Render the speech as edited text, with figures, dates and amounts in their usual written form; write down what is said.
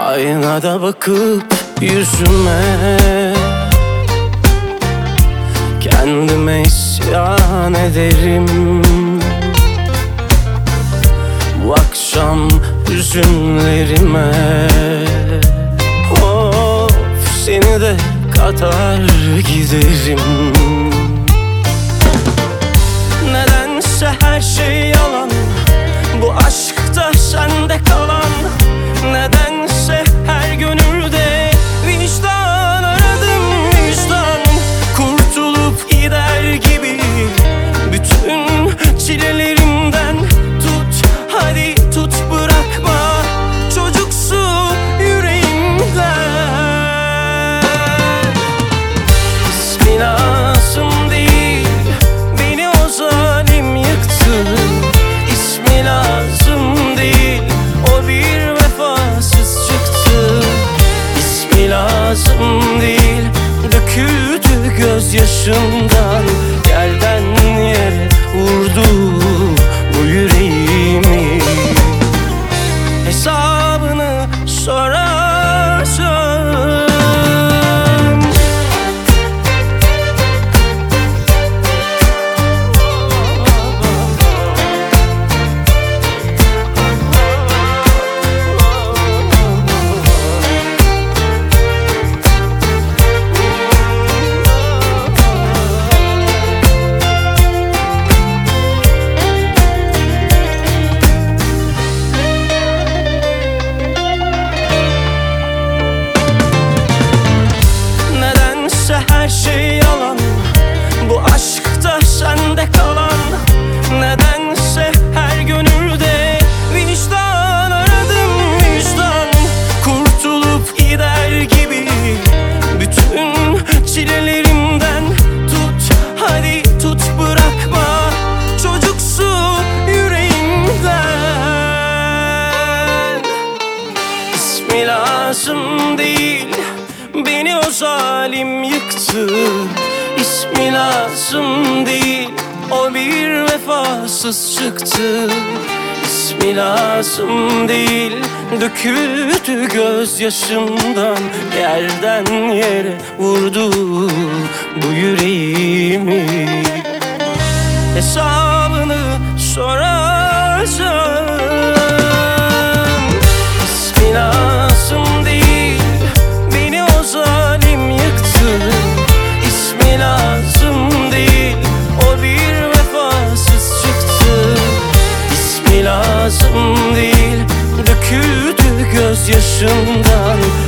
Aynada bakıp yüzüme kendime isyan ederim. Bu akşam hüzünlerime of seni de katar giderim. Nedense her şey yalan, bu aşkta sende kalan. Nedense her gönülde vicdan aradım, vicdan. Kurtulup gider gibi bütün çilelerimden. Tut, hadi tut, bırakma çocuksu yüreğimden. İsmi lazım değil, beni o zalim yıktı. İsmi lazım değil, o bir vefasız çıktı. İsmi lazım değil, döküldü gözyaşımdan. Yerden yere vurdu bu yüreğimi. Hesabını sorarsan her şey yalan, bu aşkta sende kalan. Nedense her gönülde vicdan aradım, vicdan. Kurtulup gider gibi bütün çilelerimden. Tut, hadi tut, bırakma çocuksu yüreğimden. İsmi lazım değil, beni o zalim yıktı. İsmi lazım değil, o bir vefasız çıktı. İsmi lazım değil, döküldü gözyaşımdan. Yerden yere vurdu bu yüreğimi. Hesabını sorarsan İsmi lazım değil, beni o zalim yıktı. İsmi lazım değil, o bir vefasız çıktı. İsmi lazım değil, döküldü gözyaşımdan.